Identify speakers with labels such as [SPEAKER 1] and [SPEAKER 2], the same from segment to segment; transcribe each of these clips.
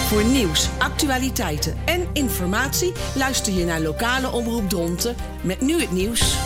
[SPEAKER 1] Voor nieuws, actualiteiten en informatie luister je naar lokale omroep Dronten met nu het nieuws.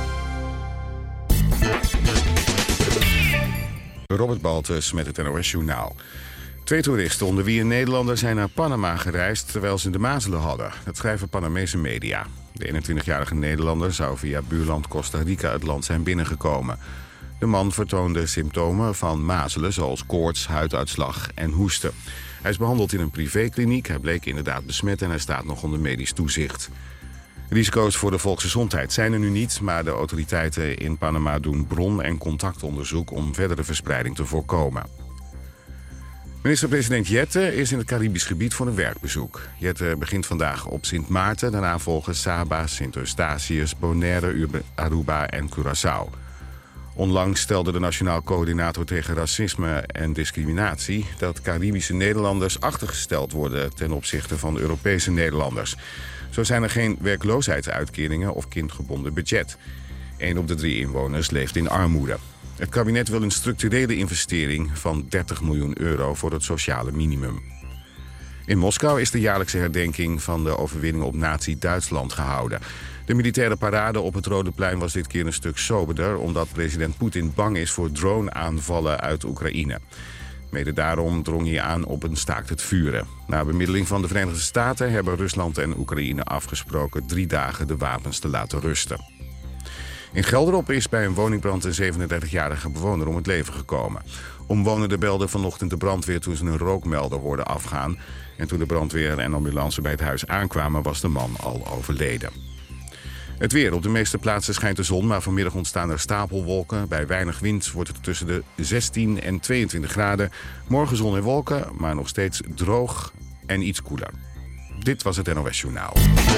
[SPEAKER 2] Robert Baltus met het NOS Journaal. 2 toeristen, onder wie een Nederlander, zijn naar Panama gereisd terwijl ze de mazelen hadden. Dat schrijven Panamese media. De 21-jarige Nederlander zou via buurland Costa Rica het land zijn binnengekomen. De man vertoonde symptomen van mazelen zoals koorts, huiduitslag en hoesten. Hij is behandeld in een privékliniek. Hij bleek inderdaad besmet en hij staat nog onder medisch toezicht. Risico's voor de volksgezondheid zijn er nu niet, maar de autoriteiten in Panama doen bron- en contactonderzoek om verdere verspreiding te voorkomen. Minister-president Jette is in het Caribisch gebied voor een werkbezoek. Jette begint vandaag op Sint Maarten, daarna volgen Saba, Sint Eustatius, Bonaire, Aruba en Curaçao. Onlangs stelde de Nationaal Coördinator tegen Racisme en Discriminatie dat Caribische Nederlanders achtergesteld worden ten opzichte van Europese Nederlanders. Zo zijn er geen werkloosheidsuitkeringen of kindgebonden budget. 1 op de 3 inwoners leeft in armoede. Het kabinet wil een structurele investering van 30 miljoen euro voor het sociale minimum. In Moskou is de jaarlijkse herdenking van de overwinning op Nazi-Duitsland gehouden. De militaire parade op het Rode Plein was dit keer een stuk soberder, omdat president Poetin bang is voor drone-aanvallen uit Oekraïne. Mede daarom drong hij aan op een staakt het vuren. Na bemiddeling van de Verenigde Staten hebben Rusland en Oekraïne afgesproken 3 dagen de wapens te laten rusten. In Gelderop is bij een woningbrand een 37-jarige bewoner om het leven gekomen. Omwonenden belden vanochtend de brandweer toen ze een rookmelder hoorden afgaan. En toen de brandweer en ambulance bij het huis aankwamen was de man al overleden. Het weer. Op de meeste plaatsen schijnt de zon, maar vanmiddag ontstaan er stapelwolken. Bij weinig wind wordt het tussen de 16 en 22 graden. Morgen zon en wolken, maar nog steeds droog en iets koeler. Dit was het NOS Journaal.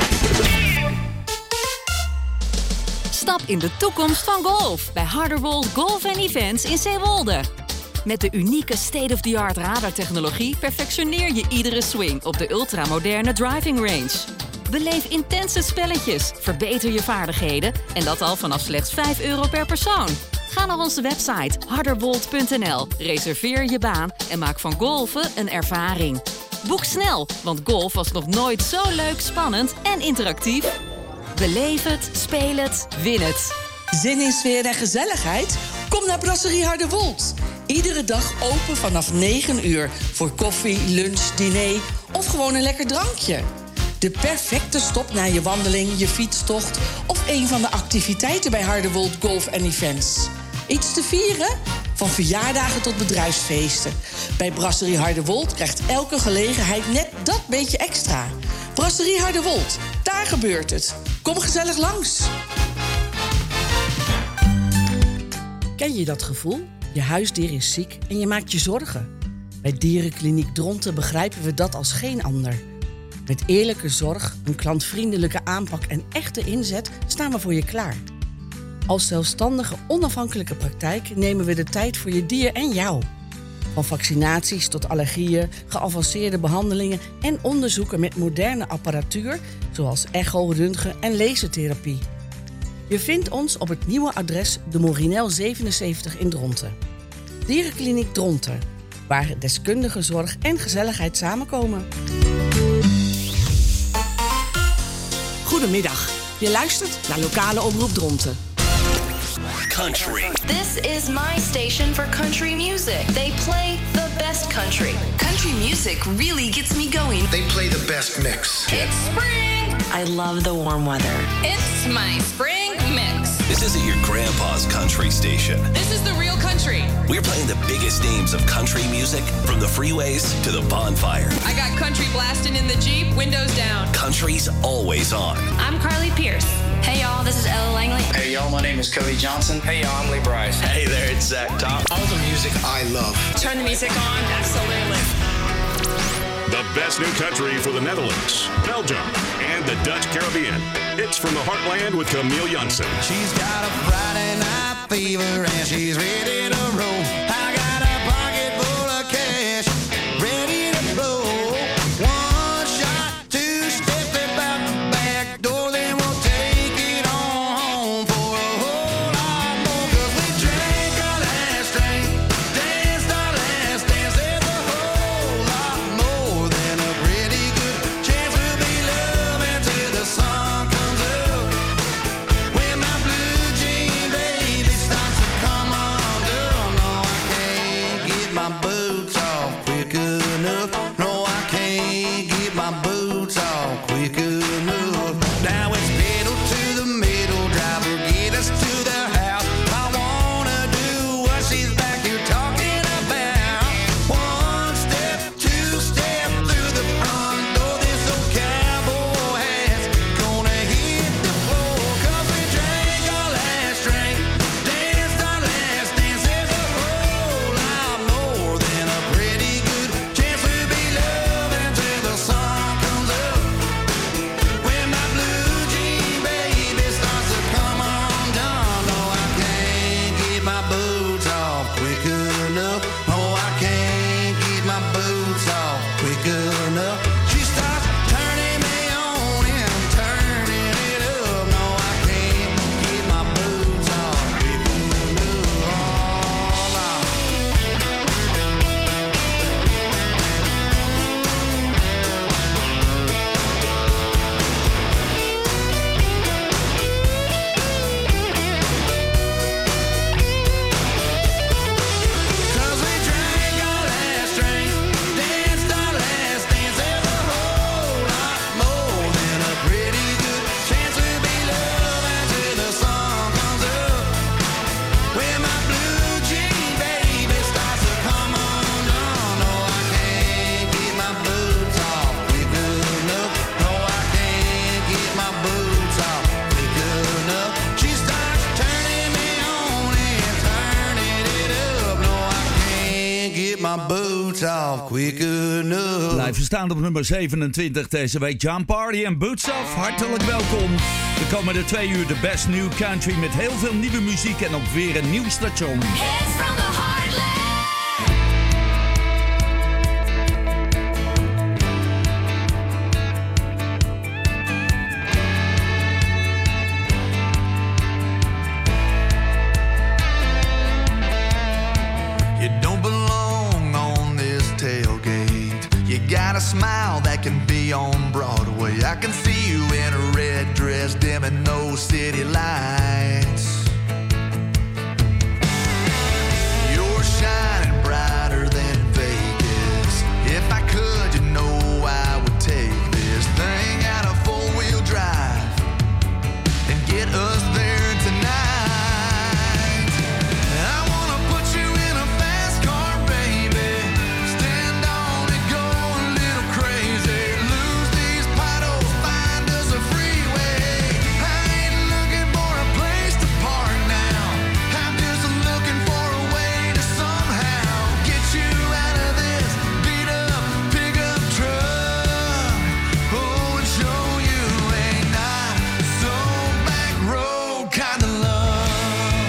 [SPEAKER 3] Stap in de toekomst van golf bij Harderwold Golf & Events in Zeewolde. Met de unieke state-of-the-art radartechnologie perfectioneer je iedere swing op de ultramoderne driving range. Beleef intense spelletjes, verbeter je vaardigheden en dat al vanaf slechts €5 per persoon. Ga naar onze website harderwold.nl, reserveer je baan en maak van golfen een ervaring. Boek snel, want golf was nog nooit zo leuk, spannend en interactief. Beleef het, speel het, win het.
[SPEAKER 1] Zin in sfeer en gezelligheid? Kom naar Brasserie Harderwold. Iedere dag open vanaf 9 uur voor koffie, lunch, diner of gewoon een lekker drankje. De perfecte stop na je wandeling, je fietstocht of een van de activiteiten bij Harderwold Golf & Events. Iets te vieren? Van verjaardagen tot bedrijfsfeesten. Bij Brasserie Harderwold krijgt elke gelegenheid net dat beetje extra. Brasserie Harderwold, daar gebeurt het. Kom gezellig langs. Ken je dat gevoel? Je huisdier is ziek en je maakt je zorgen. Bij Dierenkliniek Dronten begrijpen we dat als geen ander. Met eerlijke zorg, een klantvriendelijke aanpak en echte inzet staan we voor je klaar. Als zelfstandige, onafhankelijke praktijk nemen we de tijd voor je dier en jou. Van vaccinaties tot allergieën, geavanceerde behandelingen en onderzoeken met moderne apparatuur, zoals echo, röntgen en lasertherapie. Je vindt ons op het nieuwe adres de Morinel 77 in Dronten. Dierenkliniek Dronten, waar deskundige zorg en gezelligheid samenkomen. Goedemiddag, je luistert naar lokale omroep Dronten.
[SPEAKER 4] Country. This is my station for country music. They play the best country. Country music really gets me going.
[SPEAKER 5] They play the best mix.
[SPEAKER 4] It's spring.
[SPEAKER 6] I love the warm weather.
[SPEAKER 4] It's my spring mix.
[SPEAKER 7] This isn't your grandpa's country station.
[SPEAKER 4] This is the real country.
[SPEAKER 7] We're playing the biggest names of country music, from the freeways to the bonfire.
[SPEAKER 4] I got country blasting in the Jeep, windows down.
[SPEAKER 7] Country's always on.
[SPEAKER 4] I'm Carly Pierce.
[SPEAKER 6] Hey y'all, this is Ella Langley.
[SPEAKER 8] Hey y'all, my name is Cody Johnson.
[SPEAKER 9] Hey y'all, I'm Lee Bryce.
[SPEAKER 5] Hey there, it's Zach Top. All the music I love.
[SPEAKER 4] Turn the music on, absolutely.
[SPEAKER 10] The best new country for the Netherlands, Belgium, and the Dutch Caribbean. It's from the heartland with Camille Janssen.
[SPEAKER 11] She's got a Friday night fever and she's ready to roll. I got a pocket full of cash, ready to blow. One shot, two step out the back door, then we'll take it on home for a whole lot more. 'Cause we drank our last drink, danced our last dance. There's a whole lot more than boots off quick enough. She starts turning me on and turning it up. No, I can't get my boots off quick enough. Oh, no. Quick enough.
[SPEAKER 9] Blijven staan op nummer 27 deze week. Jon Pardi en Boots Off. Hartelijk welkom. De komende 2 uur de best new country met heel veel nieuwe muziek en op weer een nieuw station.
[SPEAKER 4] It's from the heartland.
[SPEAKER 11] Got a smile that can be on Broadway. I can see you in a red dress, dimming those city lights. You're shining brighter than Vegas. If I could, you know I would take this thing out of four-wheel drive and get us there tonight. I wanna put you in a fast car, baby. Stand on it, go a little crazy. Lose these puddles, find us a freeway. I ain't looking for a place to park now. I'm just looking for a way to somehow get you out of this beat up pickup truck. Oh, and show you a not so back road kind of love.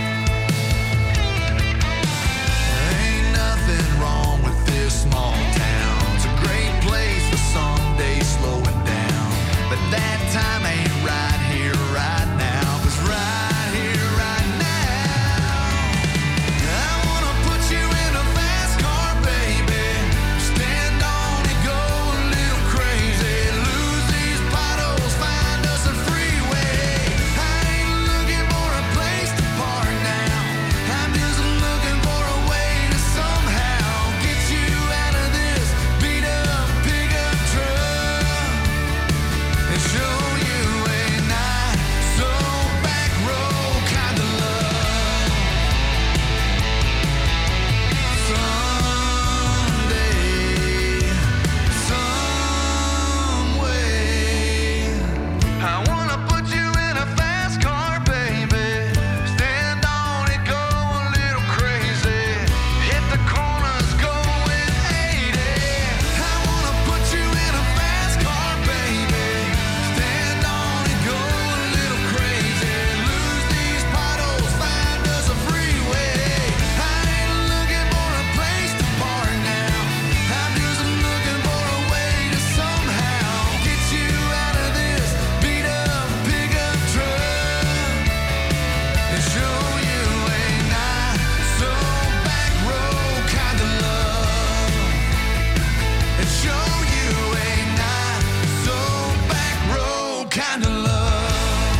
[SPEAKER 11] Ain't nothing wrong with this small town. It's a great place for someday slowing down. But that time ain't right here, right now. 'Cause right here, right now, I wanna put you in a fast car, baby. Stand on it, go a little crazy. Lose these puddles, find us a freeway. I ain't looking for a place to park now. I'm just looking for a way to somehow get you out of this beat up pickup truck and show you a not so back road kind of love. Someday, some way, I wanna put you in a fast car, baby. Stand on it, go a little crazy. Hit the corners, going 80. I wanna put you in a fast car, baby. Stand on it, go a little crazy. Lose these puddles, find us a freeway. I ain't looking for a place to park now. I'm just looking for a way to somehow get you out of this beat up pickup truck and show you a not so back road kind of love. And show you a not so back road kind of love.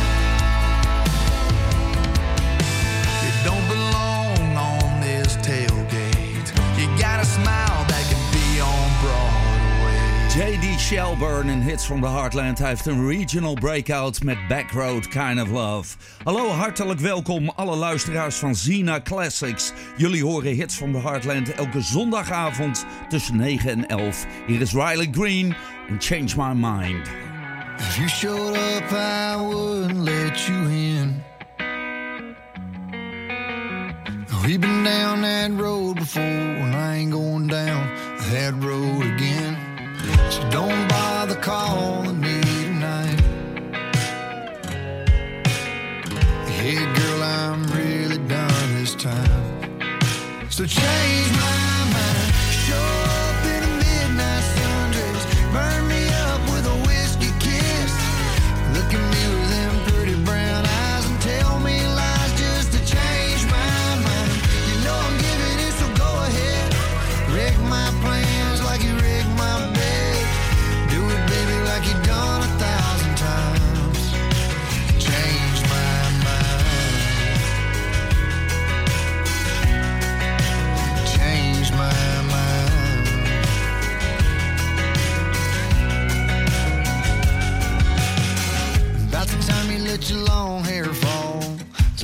[SPEAKER 11] You don't belong on this tailgate. You got a smile that can be on Broadway.
[SPEAKER 9] J.D. Shelburne en hits from the Heartland. Hij heeft een regional breakout met Backroad Kind of Love. Hallo, hartelijk welkom alle luisteraars van Zina Classics. Jullie horen hits from the Heartland elke zondagavond tussen 9 en 11. Hier is Riley Green en Change My Mind.
[SPEAKER 11] If you showed up, I wouldn't let you in. We've been down that road before, and I ain't going down that road again. So don't bother calling me tonight. Hey girl, I'm really done this time. So change my mind, show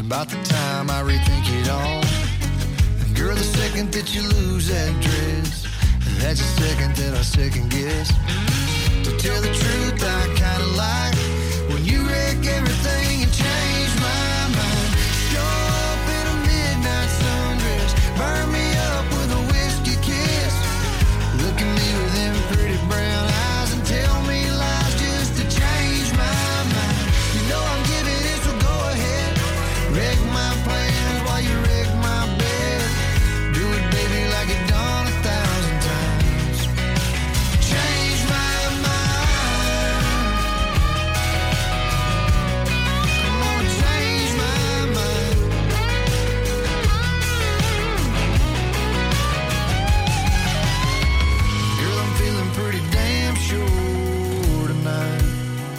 [SPEAKER 11] about the time I rethink it all. And girl, the second that you lose that dress, that's the second that I second guess. To tell the truth, I kinda like when you wreck everything and change my mind. Show up in a midnight sundress, burn me up with a whiskey kiss. Look at me with them pretty brown eyes and tell me lies just to change my mind. You know I'm giving it, so go ahead. Wreck my plans while you wreck my bed. Do it, baby, like you've done 1,000 times. Change my mind. Come on, change my mind. Girl, I'm feeling pretty damn sure tonight.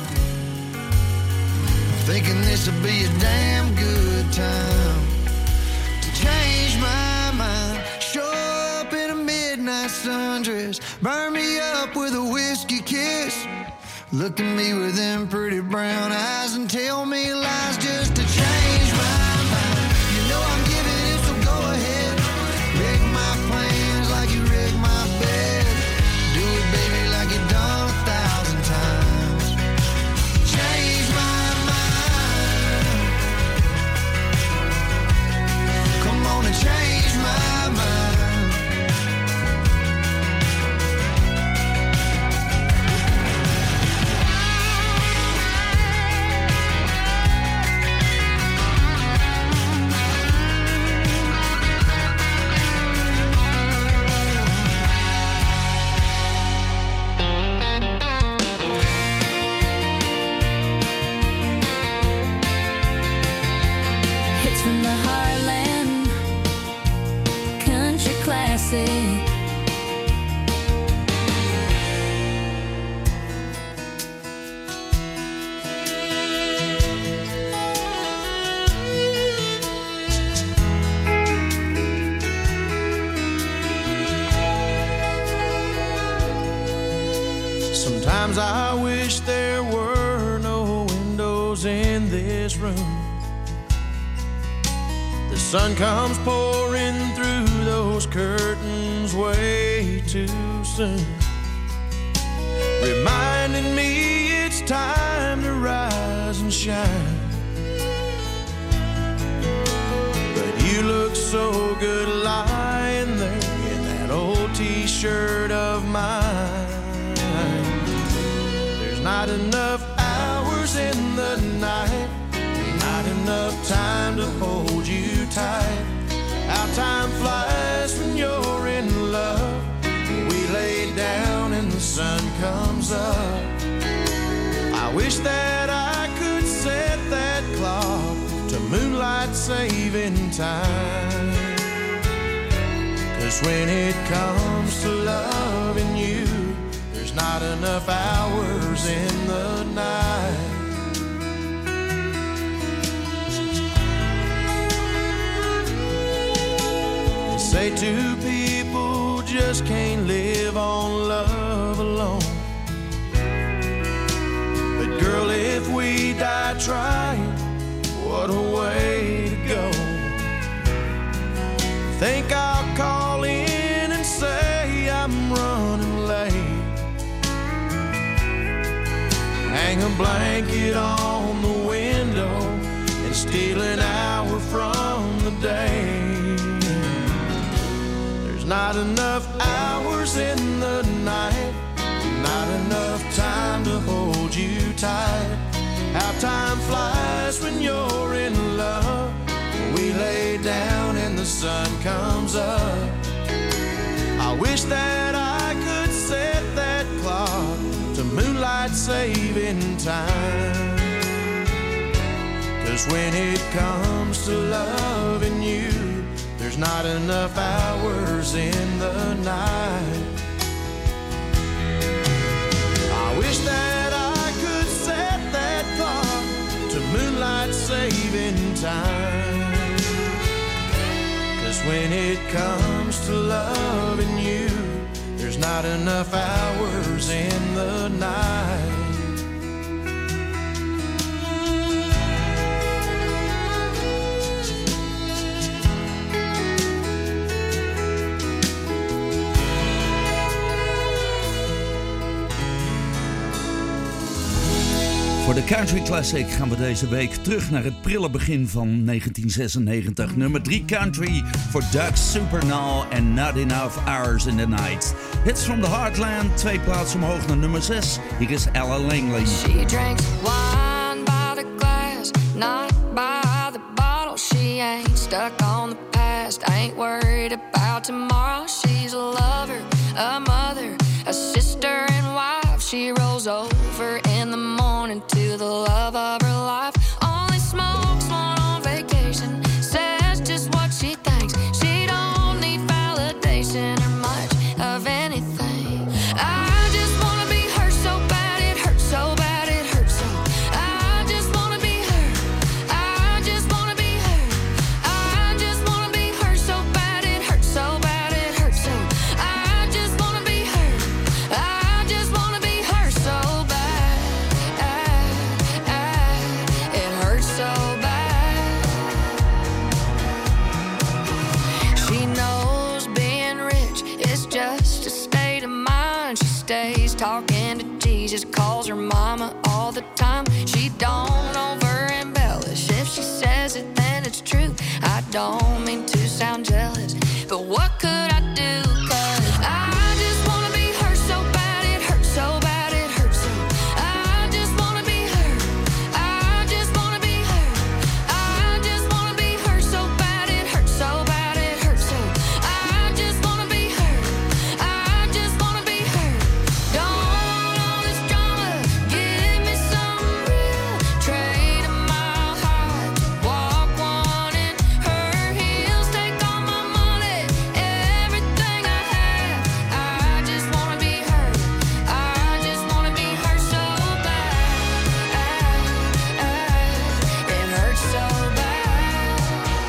[SPEAKER 11] I'm thinking this'll be a damn good time to change my mind. Show up in a midnight sundress, burn me up with a whiskey kiss. Look at me with them pretty brown eyes and tell me lies just to change my mind. You know I'm giving it, so go ahead. Wreck my plans like you wreck my bed. Do it, baby, like you've done 1,000 times. Change my mind. Come on and change my mind.
[SPEAKER 12] Hits from the heartland, country classic.
[SPEAKER 13] Sometimes I wish there were no windows in this room. The sun comes pouring through those curtains way too soon, reminding me it's time to rise and shine. But you look so good lying there in that old t-shirt of mine. There's not enough hours in the night, not enough time to hold you tight. How time flies when you're in love. We lay down and the sun comes up. I wish that I could set that clock to moonlight saving time. 'Cause when it comes to loving you, there's not enough hours in the night. Say two people just can't live on love alone. But girl, if we die trying, what a way to go. Think I'll call in and say I'm running late. Hang a blanket on the window and steal an hour from the day. Not enough hours in the night, not enough time to hold you tight. How time flies when you're in love. We lay down and the sun comes up. I wish that I could set that clock to moonlight saving time. 'Cause when it comes to loving you, there's not enough hours in the night. I wish that I could set that clock to moonlight saving time. 'Cause when it comes to loving you, there's not enough hours in the night.
[SPEAKER 9] Voor de Country Classic gaan we deze week terug naar het prille begin van 1996. Nummer 3 Country voor Doug Supernaw en Not Enough Hours in the Night. Hits from the Heartland, 2 plaatsen omhoog naar nummer 6. Hier is Ella Langley.
[SPEAKER 14] She drinks wine by the glass, not by the bottle. She ain't stuck on the past, ain't worried about tomorrow. She's a lover, a mother, a sister and wife. She rolls over in the morning to the love of her life. Only smokes one on vacation, says just what she thinks. She don't need validation or much of anything. I just wanna be her so bad, it hurts so bad, it hurts so. I just wanna be her, I just wanna be her. I just wanna be her so bad, it hurts so bad, it hurts so. I just wanna be her, I just wanna be her so bad. It hurts so bad. She knows being rich is just a state of mind. She stays talking to Jesus, calls her mama all the time. She don't over embellish. If she says it, then it's true. I don't mean to sound jealous, but what could I do? 'Cause I just wanna be her so bad, it hurts so bad, it hurts so. I just wanna be her, I just wanna be her. I just wanna be her so bad, it hurts so bad, it hurts so. I just wanna be her, I just wanna be her. Don't want all this drama, give me some real. Trade a mile high, walk one in her heels. Take all my money, everything I have. I just wanna be her, I just wanna be her so bad. It hurts so bad.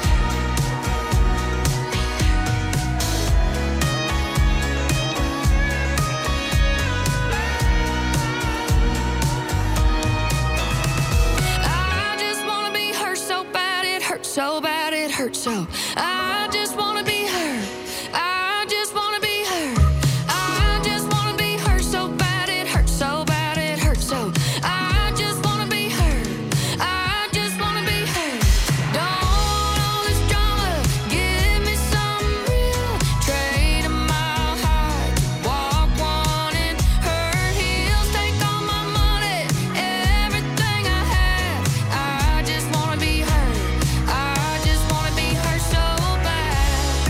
[SPEAKER 14] I just wanna be her so bad, it hurts so bad, it hurts so. I just wanna be her, I just wanna be her. I just wanna be her so bad, it hurts so bad, it hurts so. I just wanna be her, I just wanna be her. Don't want all this drama, give me some real. Trade a mile high, walk one in her heels. Take all my money, everything I have. I just wanna be her, I just wanna be her so bad.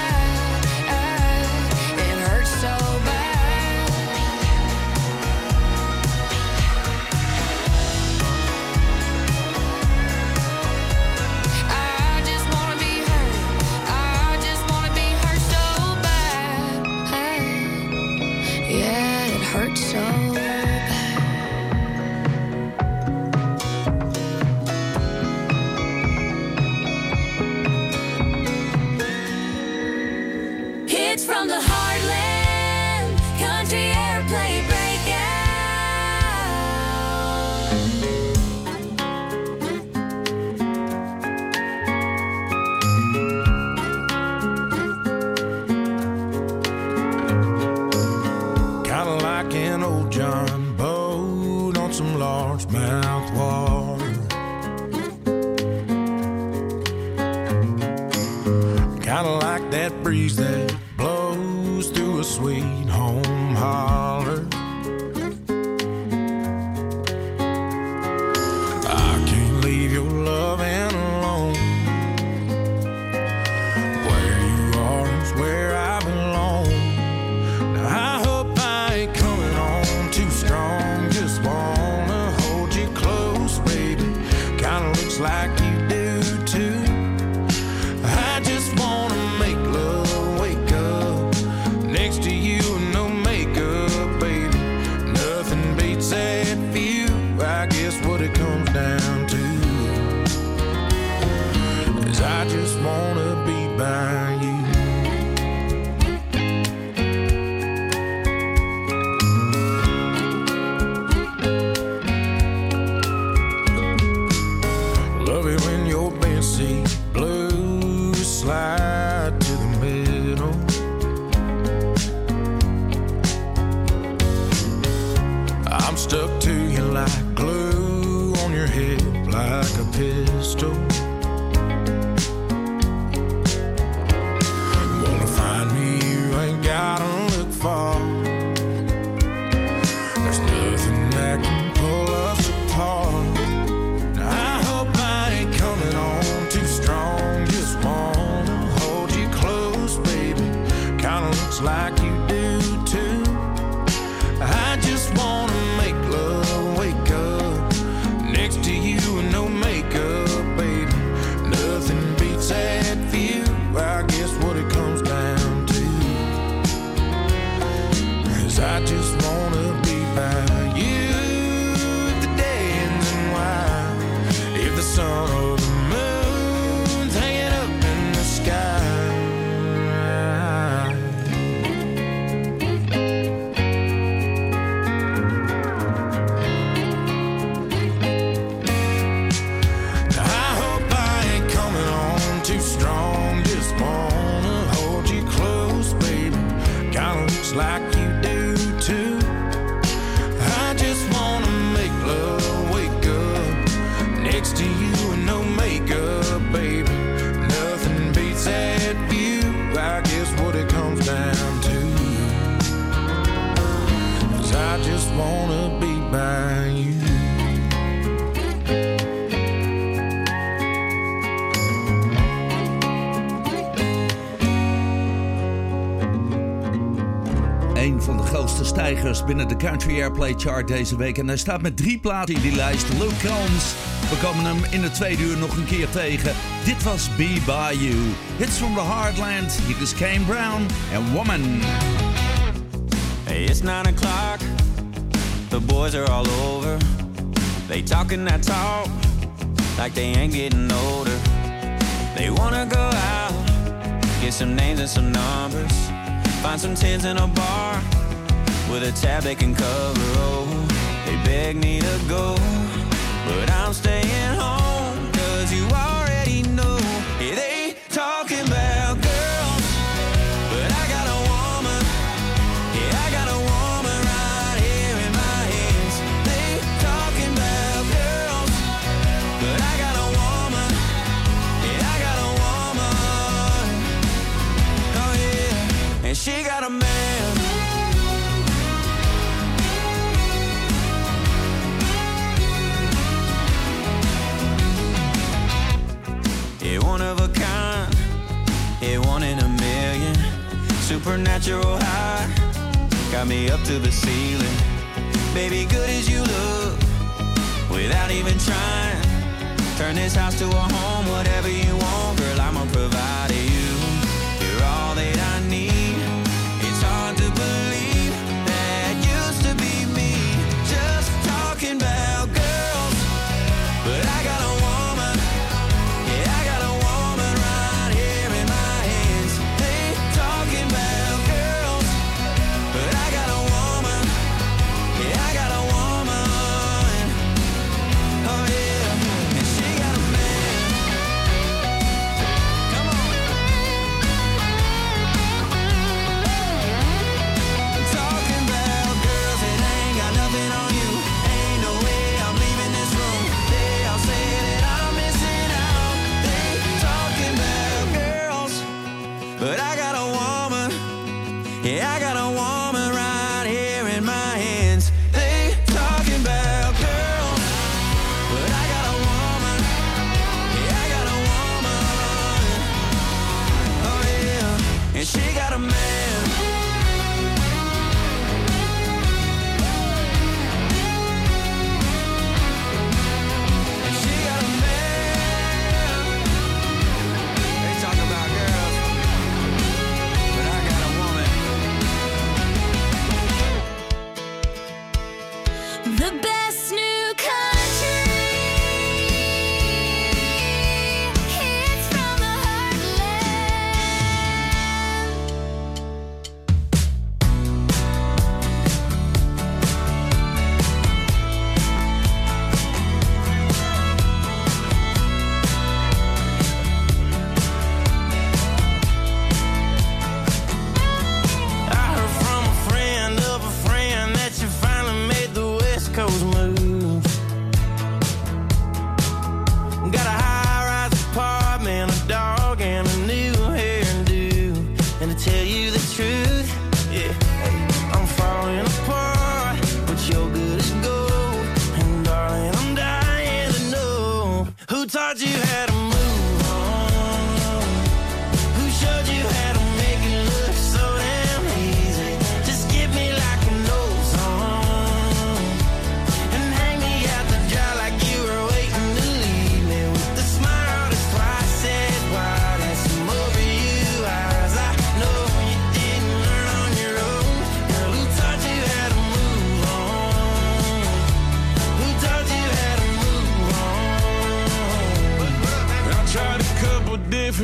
[SPEAKER 14] It hurts so bad. I just wanna be her, I just wanna be her so bad. Yeah, it hurts so bad.
[SPEAKER 12] Hits from the heartland, country airplay breakout.
[SPEAKER 13] Kinda like an old John boat on some largemouth water. Kinda like that breeze that blows through a sweet home holler. I can't leave your loving alone. Where you are is where I belong. Now I hope I ain't coming on too strong. Just wanna hold you close, baby. Kinda looks like you do too. I just wanna make love, wake up next to you and no makeup, baby. Nothing beats that view. I guess what it comes down to is I just wanna be by you. Love it when your bench seat blues slide to the middle. I'm stuck to you like glue. hip like a pistol. Wanna find me, you ain't gotta look far. There's nothing that can pull us apart. I hope I ain't coming on too strong. Just wanna hold you close, baby. Kinda looks like you do too. I just wanna make love, wake up next to you and no makeup, baby. Nothing beats that view. I guess what it comes down to is I just wanna be by you. If the day ends in white, if the sun or the moon's hanging up in the sky. Like you do too. I just wanna make love, wake up next to you and no makeup, baby. Nothing beats that view. I guess what it comes down to is I just wanna be by you.
[SPEAKER 9] Een van de grootste stijgers binnen de Country Airplay Chart deze week. En hij staat met 3 platen in die lijst. Luke Combs. We komen hem in het tweede uur nog een keer tegen. Dit was Be By You. Hits from the Heartland. Hier is Kane Brown en Woman.
[SPEAKER 15] Hey, it's 9 o'clock. The boys are all over. They talking that talk like they ain't getting older. They wanna go out, get some names and some numbers. Find some tins in a bar with a tab they can cover. Oh, they beg me to go, but I'm staying home, 'cause you already know. Yeah, they talking about girls, but I got a woman. Yeah, I got a woman right here in my hands. They talking about girls, but I got a woman. Yeah, I got a woman. Oh yeah, and she got a man. Yeah, one of a kind, yeah, 1 in a million. Supernatural high, got me up to the ceiling. Baby, good as you look, without even trying. Turn this house to a home, whatever you want, girl, I'ma provide you. You're all that I need. It's hard to believe that used to be me. Just talking about girls, but I got a woman. Yeah, I got a woman right here in my hands. They talking about girls, but I got a woman. Yeah, I got a woman. Oh yeah, and she got a man.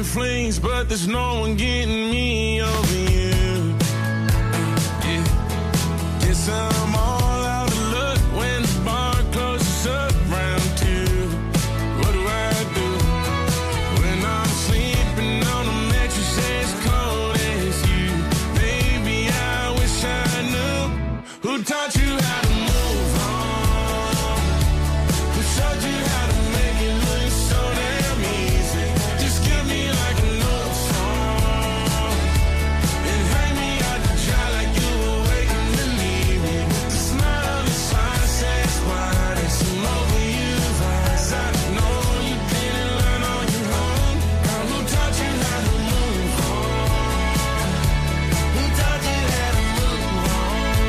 [SPEAKER 13] in flames, but there's no one getting me over you. Yeah. Guess I'm all out of luck when the bar closes up round 2. What do I do when I'm sleeping on a mattress as cold as you? Baby, I wish I knew who taught you how to move on, who showed you how to make it look so damn easy. Just give me like a old song and hang me out to dry like you were waiting to leave me. With the smile that's twice as wide as some overused eyes. I know you didn't learn on your own. Girl, who taught you how to move on? Who taught you how to move on?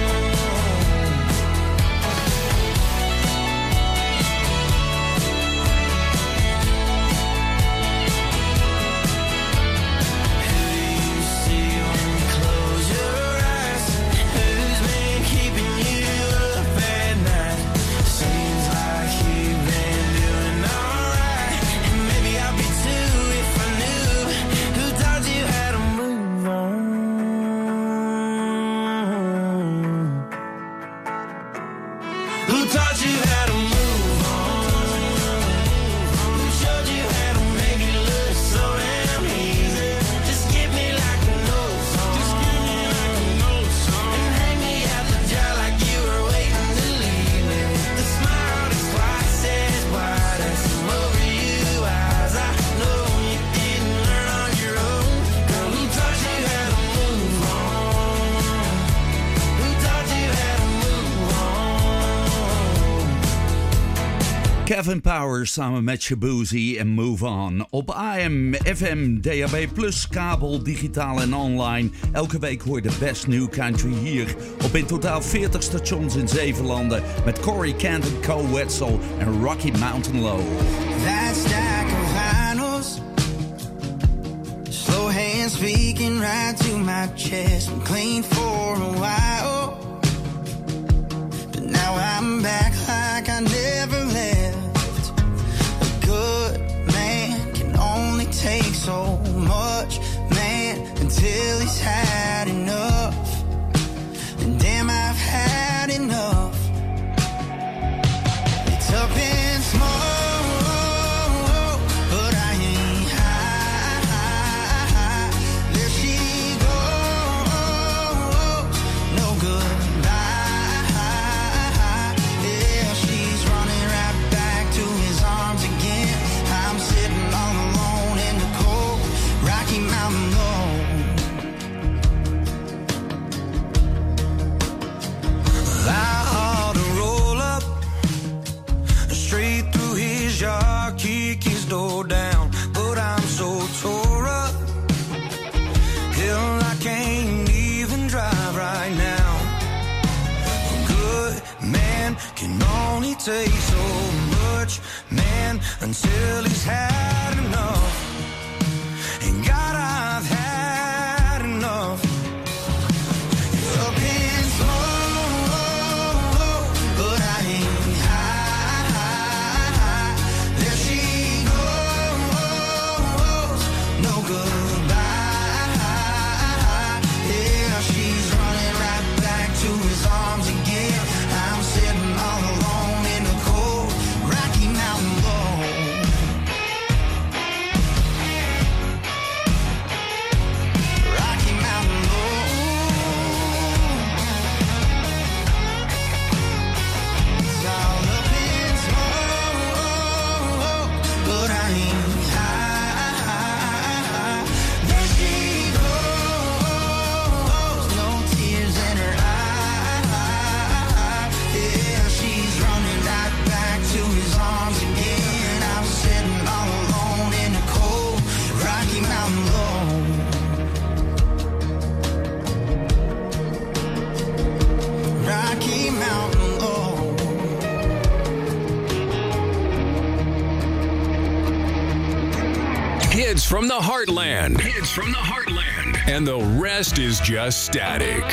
[SPEAKER 13] Who taught you how to move on? Who showed you how to make it look so damn easy? Just give me like a old song. Just give me like an old song. And hang me out to dry like you were waiting to leave me. With the smile that's twice as wide as some overused eyes. I know you didn't learn on your own. Girl, who taught you how to move on? Who taught you how to move on?
[SPEAKER 9] Kevin Powers samen met Shabuzi en Move On. Op AM, FM, DAB+, kabel, digitaal en online. Elke week hoor je de best new country hier. Op in totaal 40 stations in 7 landen. Met Corey Kent en Co Wetzel en Rocky Mountain Low.
[SPEAKER 11] That stack of vinyls, slow hand speaking right to my chest. Been clean for a while, but now I'm back like I never left. A good man can only take so much, man, until he's had enough. And damn, I've had enough. It's up in smoke, but I ain't high. There she goes, no goodbye. Yeah, she's running right back to his arms again. I'm sitting all alone in the cold Rocky Mountain Low.
[SPEAKER 13] I ought to roll up straight through his yard, kick his door down, but I'm so tore up. Hell, I can't even drive right now. A good man can only take so much, man, until he's had enough. And God, I've had enough. Up in smoke, but I ain't high. There she goes, no goodbye. Yeah, she's running right back to his arms again. I'm sitting all alone in the cold Rocky Mountain Low. Rocky Mountain Low. It's all up in smoke, but I ain't high. There she goes, no tears in her eyes. Yeah, she's running right back to his arms again. I'm sitting all alone in the cold Rocky Mountain Low. Rocky Mountain Low.
[SPEAKER 10] Hits from the heartland. Hits from the heartland. And the rest is just static.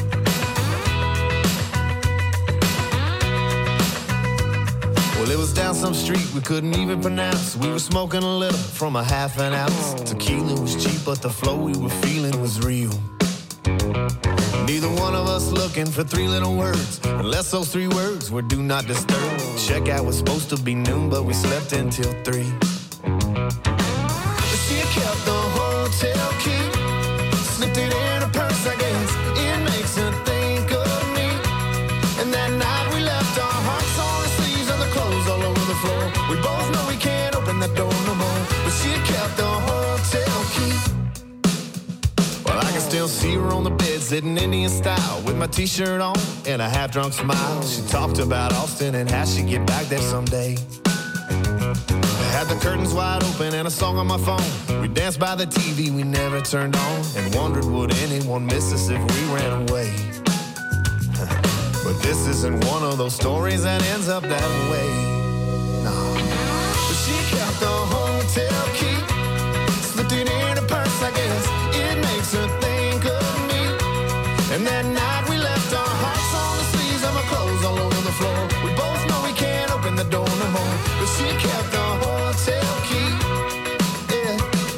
[SPEAKER 11] Well, it was down
[SPEAKER 13] some street we couldn't even pronounce. We were smoking a little from a half an ounce. Tequila was cheap, but the flow we were feeling was real. Neither one of us looking for three little words, unless those three words were do not disturb. Checkout was supposed to be noon, but we slept until 3. She kept the hotel key, slipped it in her purse, I guess. It makes her think of me. And that night we left our hearts on the sleeves and the clothes all over the floor. We both know we can't open that door no more, but she kept the hotel key. Well, I can still see her on the bed, sitting Indian style, with my t-shirt on and a half-drunk smile. She talked about Austin and how she'd get back there someday. I had the curtains wide open and a song on my phone. We danced by the TV we never turned on, and wondered would anyone miss us if we ran away. But this isn't one of those stories that ends up that way. No. But she kept the hotel key, slipped it in her purse, I guess. It makes her think of me. And that night we left our hearts on the sleeves and our clothes all over the floor. We both know we can't open the door no more, but she kept the hotel key. Yeah.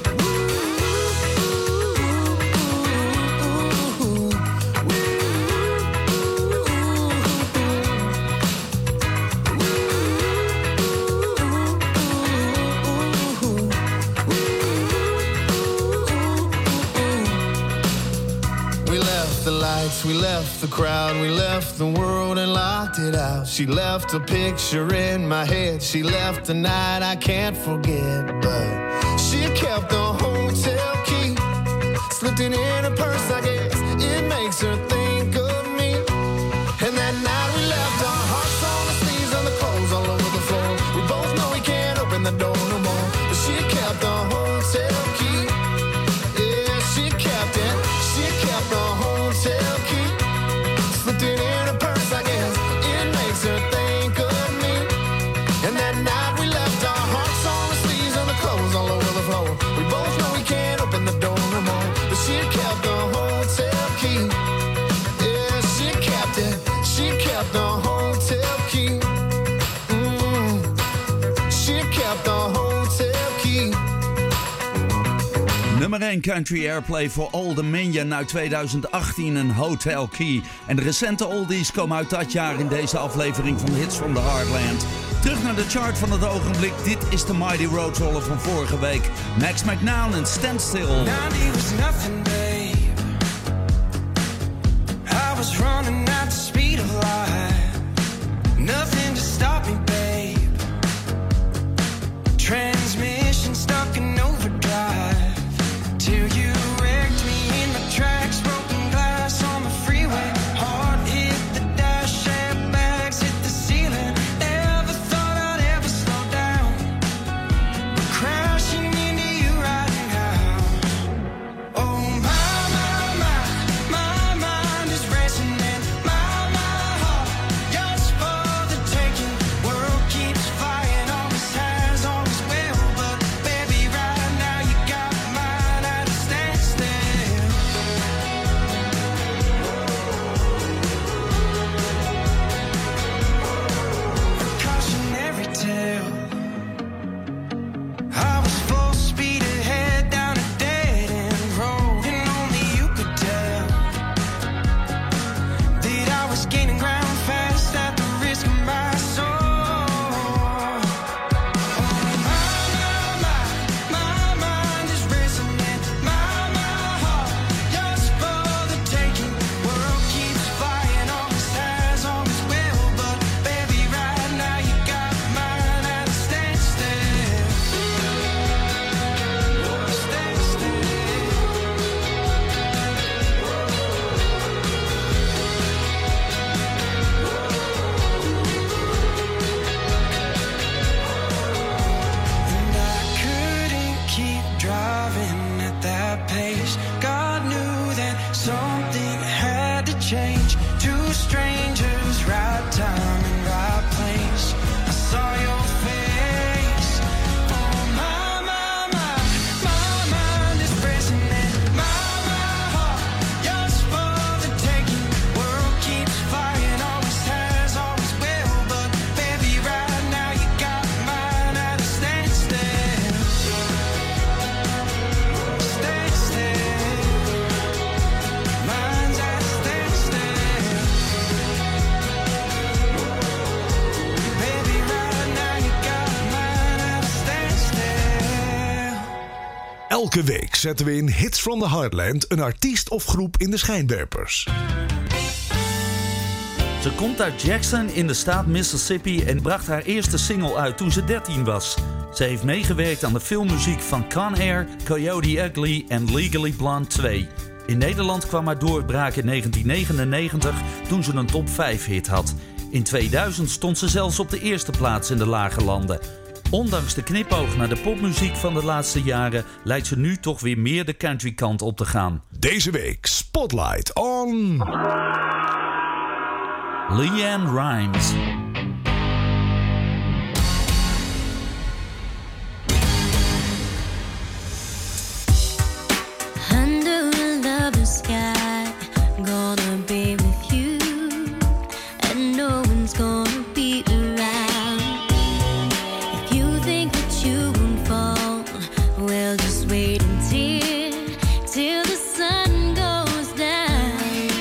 [SPEAKER 13] We left the lights, we left the crowd, we left the world and locked it out. She left a picture in my head, she left a night I can't forget. But she kept the hotel key, slipped it in her purse, I guess. It makes her think of me. And that night we left our hearts on the sleeves and the clothes all over the floor. We both know we can't open the door no more, but she kept the hotel key. Yeah, she kept it. She kept the hotel key, slipped it in her purse, I guess. It makes her think of me. And that night we left our hearts on the sleeves and the clothes all over the floor. We both know we can't open the door no more, but she kept the hotel key. Yeah, she kept it. She kept the hotel key. She kept the hotel key.
[SPEAKER 9] Nummer 1 Country Airplay voor Old Dominion uit 2018, een Hotel Key. En de recente oldies komen uit dat jaar in deze aflevering van Hits from the Heartland. Terug naar de chart van het ogenblik. Dit is de Mighty Roadroller van vorige week. Max McNown en Stand Still.
[SPEAKER 16] 90 was nothing, babe. I was running at the speed of light. Nothing to stop me, babe. Transmission stuck in overdrive. Till you wrecked me in the tracks, broken glass on the freeway. Heart hit the dash, airbags hit the ceiling. Never thought I'd ever slow down, but crashing into you right now. Oh,
[SPEAKER 17] Elke week zetten we in Hits from the Heartland een artiest of groep in de schijnwerpers.
[SPEAKER 9] Ze komt uit Jackson in de staat Mississippi en bracht haar eerste single uit toen ze 13 was. Ze heeft meegewerkt aan de filmmuziek van Con Air, Coyote Ugly en Legally Blonde 2. In Nederland kwam haar doorbraak in 1999 toen ze een top 5 hit had. In 2000 stond ze zelfs op de eerste plaats in de lage landen. Ondanks de knipoog naar de popmuziek van de laatste jaren lijkt ze nu toch weer meer de country kant op te gaan.
[SPEAKER 17] Deze week Spotlight on
[SPEAKER 9] LeAnn Rimes.
[SPEAKER 12] Under a lover's sky, gonna be with you, and no one's gonna be around. If you think that you won't fall, well, just wait till the sun goes down.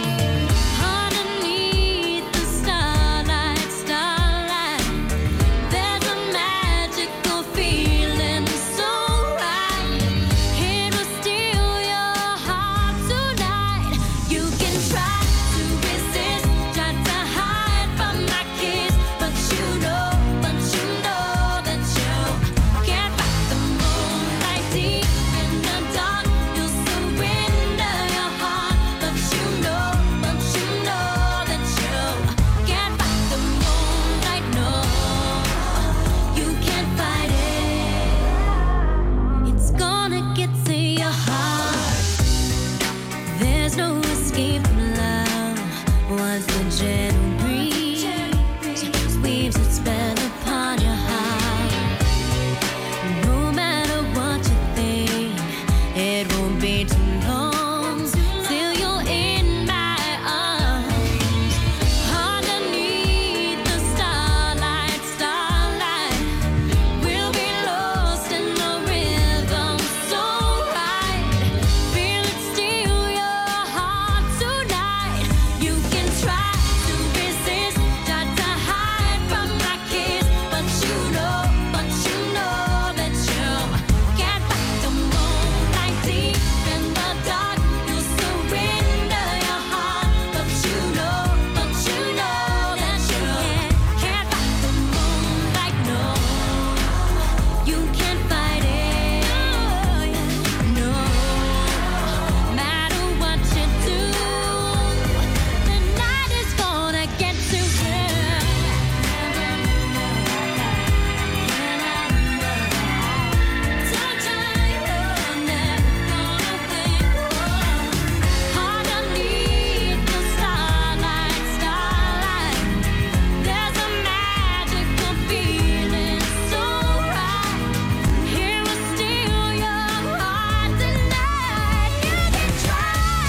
[SPEAKER 12] Underneath the starlight, there's a magical feeling so right. It will steal your heart tonight. You can try to resist, try to hide from my kiss, but you know that you can't fight the moonlight deep in the dark. You'll surrender your heart, but you know that you can't fight the moonlight. No, you can't fight it. It's gonna get to your heart. There's no escape from love. Once the gentle breeze weaves its spell upon your heart, no matter what you think, it won't be too long till you're in my arms. Underneath the starlight, we'll be lost in the rhythm so right. Feel it steal your heart tonight. You can try to resist, try to hide from my kiss, but you know that you can't fight the moonlight deep in the dark. You'll surrender your heart, but you know that you can't fight the moonlight. No, you can't fight it. No, matter what you do, the night is gonna get to you. Underneath the starlight, there's a magical feeling so right. It will steal your heart tonight. You can try,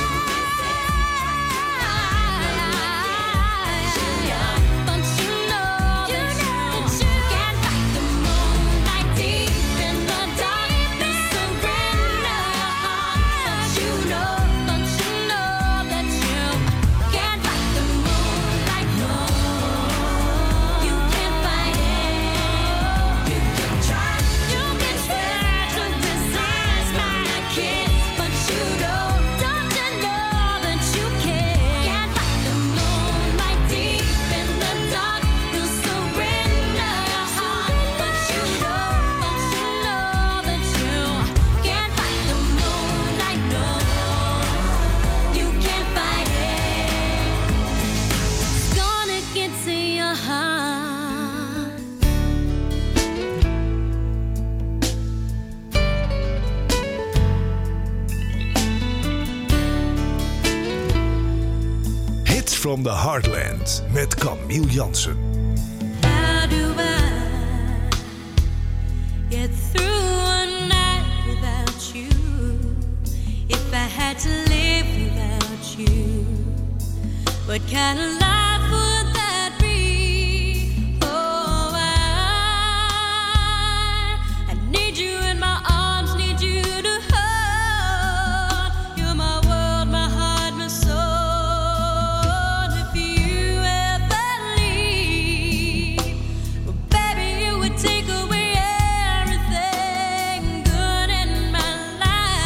[SPEAKER 12] but you know that you can't fight the moonlight deep in the dark. You surrender your heart, but you know that you can't fight the moonlight. No, you can't fight it. You can try to resist my kiss, but you don't you know that you can't fight the moonlight deep in the dark. You surrender your heart, but you know that you can't fight the moonlight. No, you can't fight it. It's gonna get to your heart.
[SPEAKER 17] Hits from the Heartland met Camille Jansen.
[SPEAKER 12] How do I get through a night without you? If I had to live without you, what kind of life would that be? Oh, I need you in my arms, need you to hold. You're my world, my heart, my soul. If you ever leave, well, baby, you would take away everything good in my life.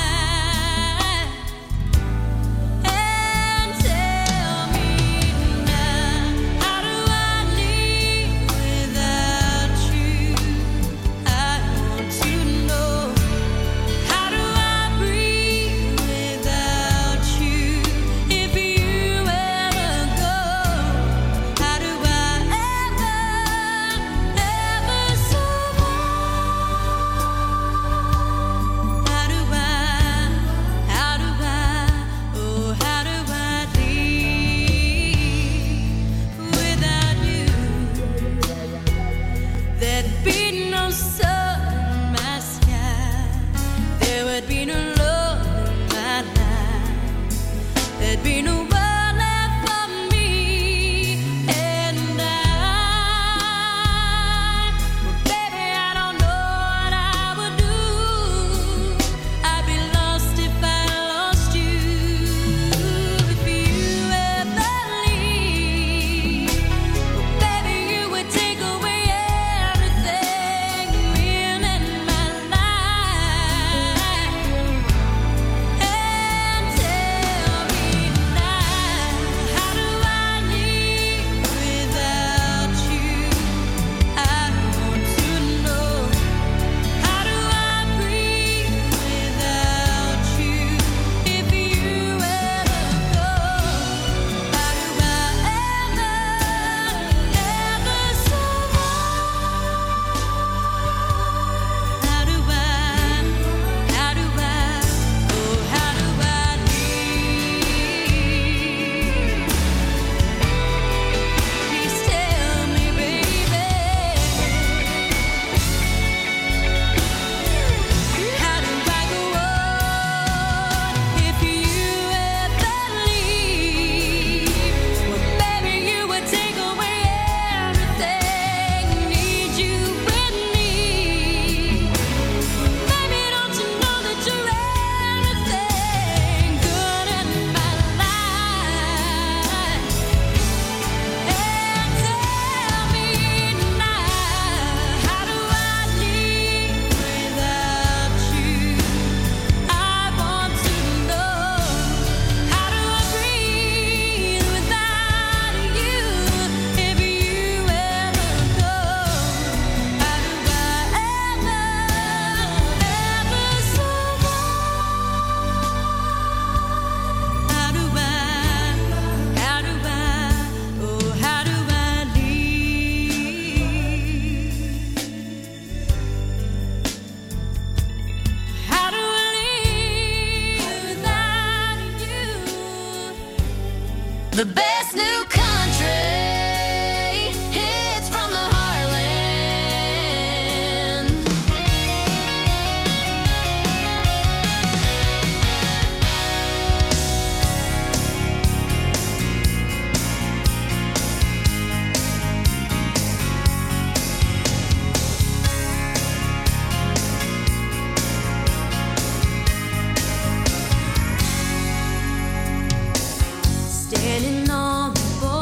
[SPEAKER 12] be no one left for me and I. Well, baby, I don't know what I would do. I'd be lost if I lost you. If you ever leave, well, baby, you would take away everything real in my life. And tell me now, how do I live without you? I want to know. How do I breathe without you? If you ever go, how do I ever survive? How do I, oh, how do I leave? Please tell me, baby. How do I go on if you ever leave? Well, baby, you would take away everything. Need you with me. Baby, don't you know that you're everything good in my life? And tell me now, how do I live without you? I want to know. How do I breathe without you? If you ever go, how do I ever survive? How do I, oh, how do I leave? How do I live without you? The best new country hits from the heartland. Standing on the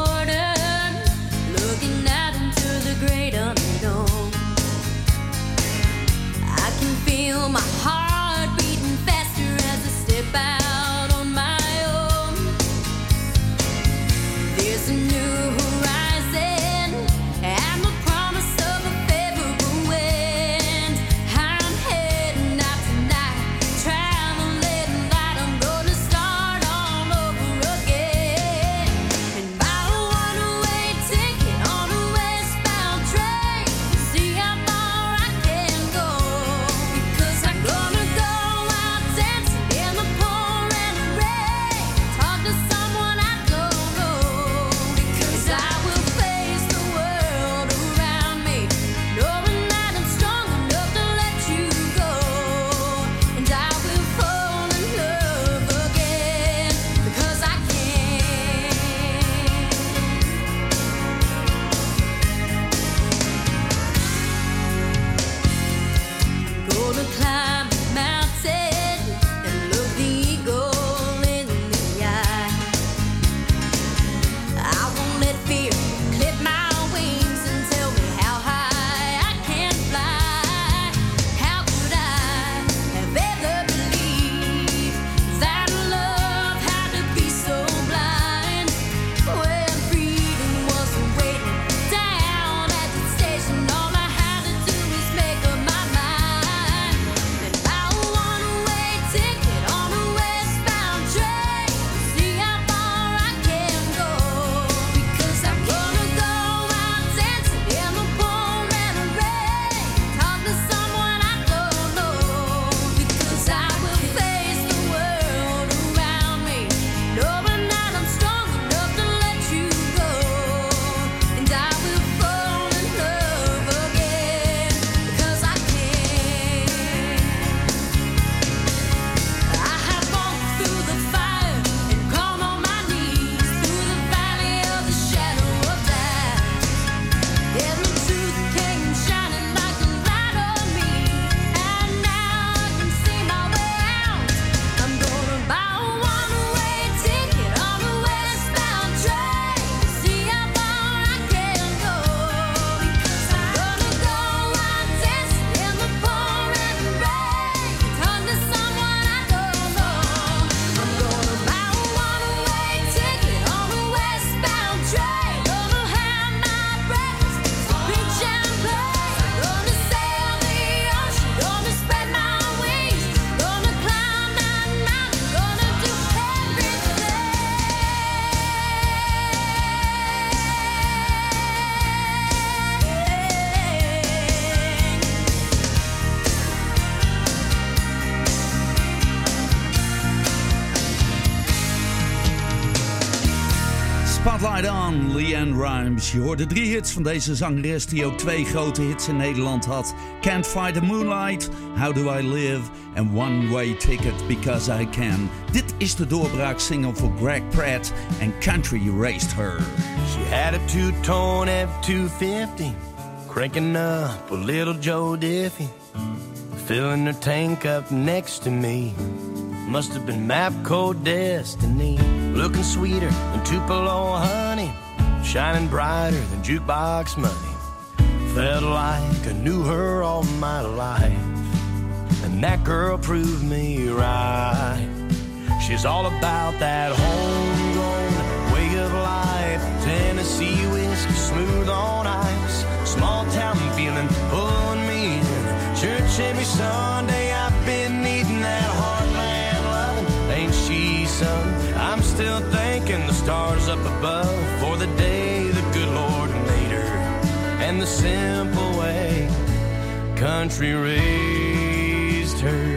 [SPEAKER 9] Spotlight on Leanne Rimes. Je hoorde 3 hits van deze zangeres die ook 2 grote hits in Nederland had. Can't Fight the Moonlight, How Do I Live en One Way Ticket Because I Can. Dit is de doorbraaksingle voor Greg Pratt en Country Raised Her.
[SPEAKER 13] She had a two-tone F-250, cranking up a little Joe Diffie, filling her tank up next to me. Must have been Mapco destiny. Looking sweeter than Tupelo honey, shining brighter than jukebox money. Felt like I knew her all my life, and that girl proved me right. She's all about that homegrown way of life. Tennessee whiskey, smooth on ice. Small town feeling pulling me in. Church every Sunday, I've been needing that heartland loving. Ain't she something? I'm still thanking the stars up above for the day the good Lord made her, and the simple way country raised her.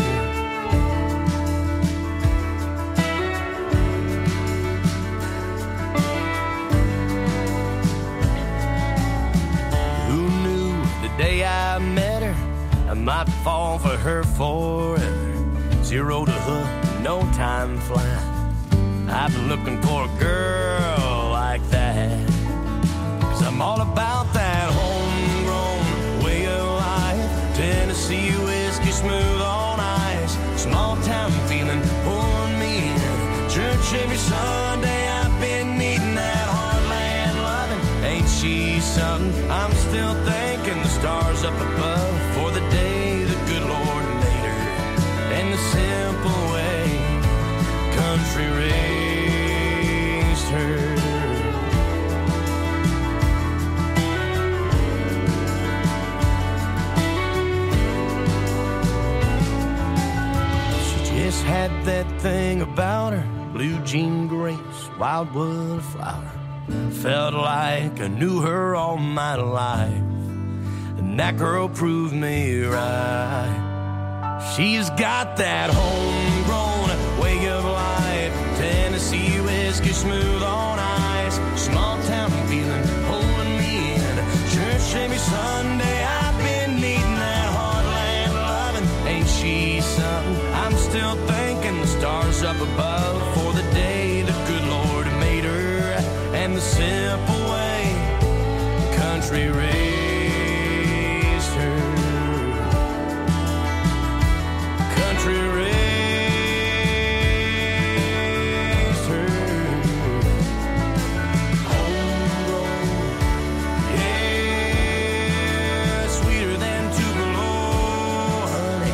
[SPEAKER 13] Who knew the day I met her I might fall for her forever? 0 to hook, no time flat. I've been looking for a girl like that, 'cause I'm all about that homegrown way of life. Tennessee whiskey, smooth on ice. Small town feeling pulling me in. Church every Sunday, I've been needing that heartland loving. Ain't she something? I'm still thanking the stars up above for the day the good Lord made her, and the simple way country raised her. She just had that thing about her, blue jean grapes, wildwood flower. Felt like I knew her all my life, and that girl proved me right. She's got that homegrown way of life. Tennessee whiskey, smooth on ice. Small town feeling pulling me in. Church every Sunday, I've been needing that heartland loving. Ain't she something? I'm still thanking the stars up above for the day the good Lord made her, and the simple way country raised her. Country raised her. Homegrown, yeah, sweeter than Tupelo honey.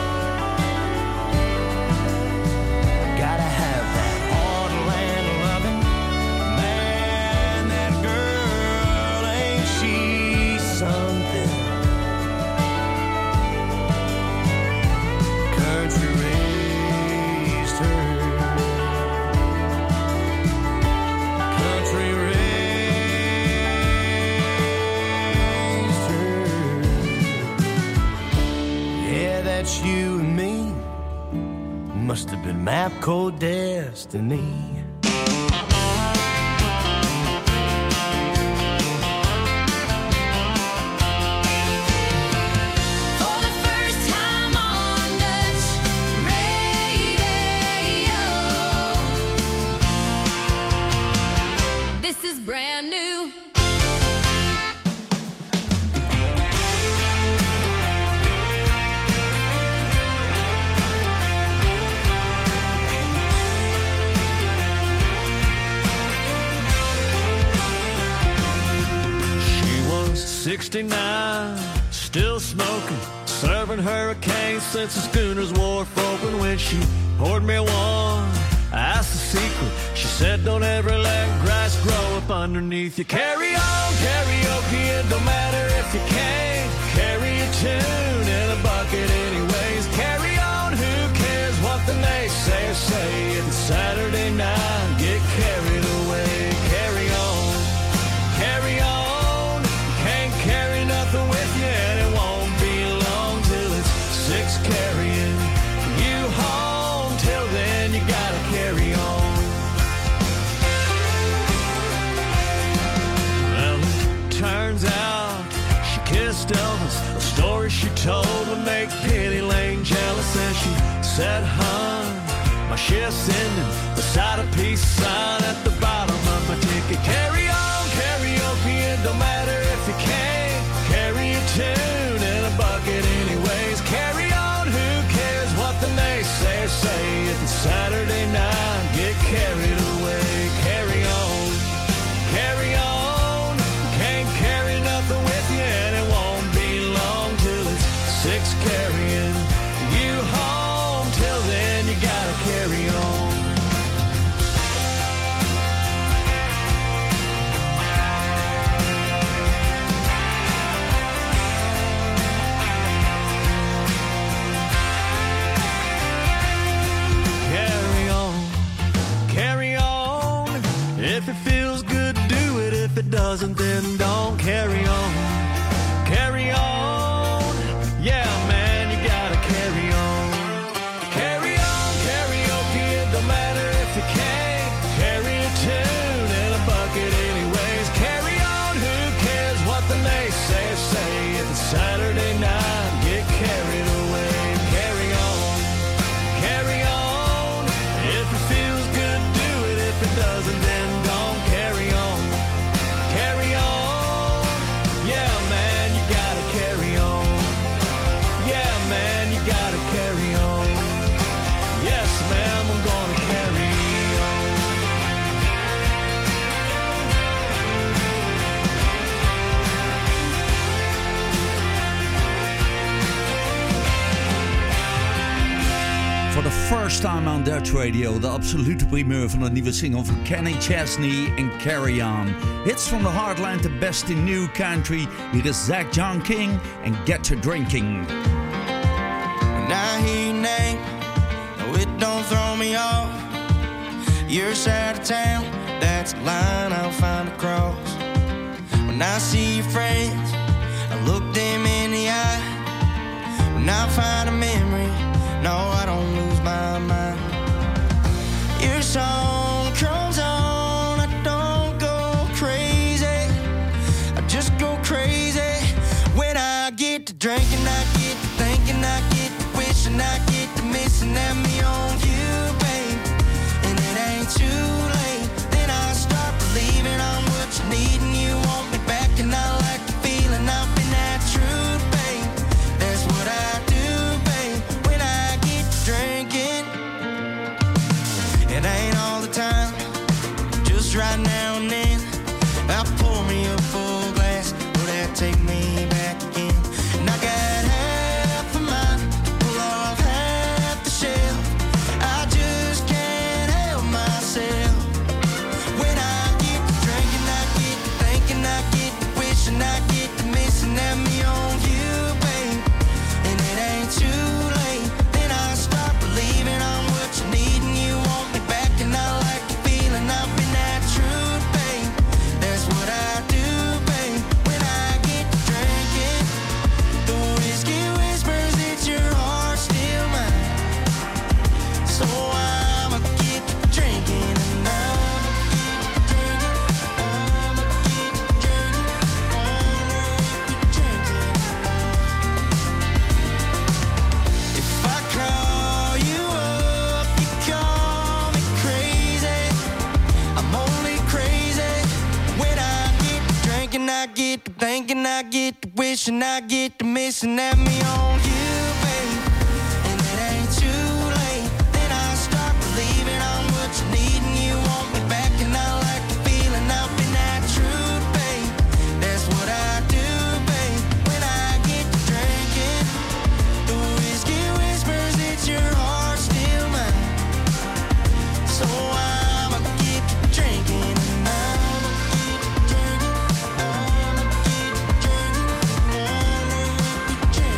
[SPEAKER 13] Gotta have that heartland loving. Man, that girl, ain't she something? Country raised her. Country raised her. Yeah, that's you and me. Must have been Mapco destiny.
[SPEAKER 12] For the first time on Dutch radio, this is brand new.
[SPEAKER 18] She was 69, still smoking, serving hurricanes since the schooner's wharf open. When she poured me one, I asked the secret. She said, don't ever let grass grow up underneath you. Carry on, karaoke, it don't matter if you can't carry a tune in a bucket anyways. Carry on, who cares what the naysayers say? If it's Saturday night, get carried away. Carry on, carry on. Can't carry nothing with you, and it won't be long till it's 6 carrying you home. Till then, you gotta carry on. told would make Penny Lane jealous, and she said, "Hun, my shift's ending beside a peace sign at the bottom of my ticket. Carry on, karaoke, it don't matter if you can't carry a tune in a bucket anyways. Carry on, who cares what the naysayers say? If it's Saturday night, get carried away. Carry on, carry on. Can't carry nothing with you, and it won't be long till it's six carrying you home. Till then, you gotta carry on. If it feels good, do it. If it doesn't, then don't. Carry on, carry on. Yeah, man, you gotta carry on. Carry on, karaoke, it don't matter if you can't carry a tune in a bucket anyways. Carry on, who cares what the naysayers say? If it's Saturday night, get carried away. Carry on, carry on. If it feels good, do it. If it doesn't, then don't. Carry on, carry on. Yeah, man, you gotta carry on. Yeah, man, you gotta carry on. Yes, ma'am, I'm gonna carry on.
[SPEAKER 9] For the first time on Dutch radio, de absolute primeur van de nieuwe single van Kenny Chesney en Carry On. Hits from the Heartland, the best in new country. Hier is Zach John King en Get to Drinking.
[SPEAKER 11] When I hear your name, no, it don't throw me off. Your side of town, that's the line I'll find across. When I see your friends, I look them in the eye. When I find a memory, no, I don't lose my mind. Your song comes on, I don't go crazy. I just go crazy. When I get to drinking, I get to thinking, I get to wishing, I get to missing at me on you, babe. And it ain't too late. Then I start believing I'm what you need and you want me back. And I like the feeling I've been that truth, babe. That's what I do, babe. When I get to drinking, it ain't all the time, just right now and then. I'll pour me a full glass, will that take me back again? And I got half a mind to pull off half the shelf. I just can't help myself. When I get to drinking, I get to thinking, I get to wishing, I get to missing at me on you, babe. And it ain't too late. Then I start believing I'm what you need and you want me back. And I like the feeling I've been that truth, babe. That's what I do, babe. When I get to drinking, the whiskey whispers that your heart's still mine. So I'ma get to drinking and I'ma get to drinking. I'ma get to drinking. I'ma get to drinking. If I call you up, you call me crazy. I'm only crazy when I get to drinking. I get to thinking, I get to wishing, I get to missing at me on you, babe. And it ain't too late. Then I start believing I'm what you need and you want me back. And I like the feeling I've been that truth, babe. That's what I do, babe. When I get to drinking, the whiskey whispers that your heart's still mine. So I'ma get to drinking and I'ma get to drinking. I'ma get to drinking. I'ma get to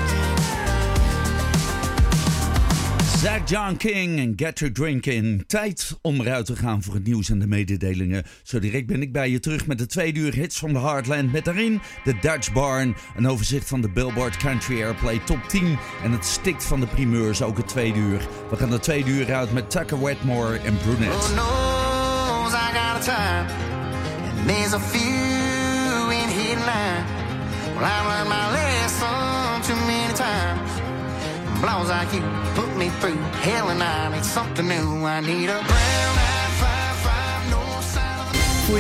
[SPEAKER 11] drinking.
[SPEAKER 9] Zach John King en Get to Drinking. Tijd om eruit te gaan voor het nieuws en de mededelingen. Zo direct ben ik bij je terug met de 2 uur hits van de Heartland. Met daarin de Dutch Barn. Een overzicht van de Billboard Country Airplay Top 10. En het stikt van de primeurs, ook het 2 uur. We gaan de 2 uur uit met Tucker Wetmore en Brunette.
[SPEAKER 11] Lord knows I got a time, and there's a few in here tonight. Well, I learned my lesson one too many times. Blows like you put me through hell and I need something new. I need a brown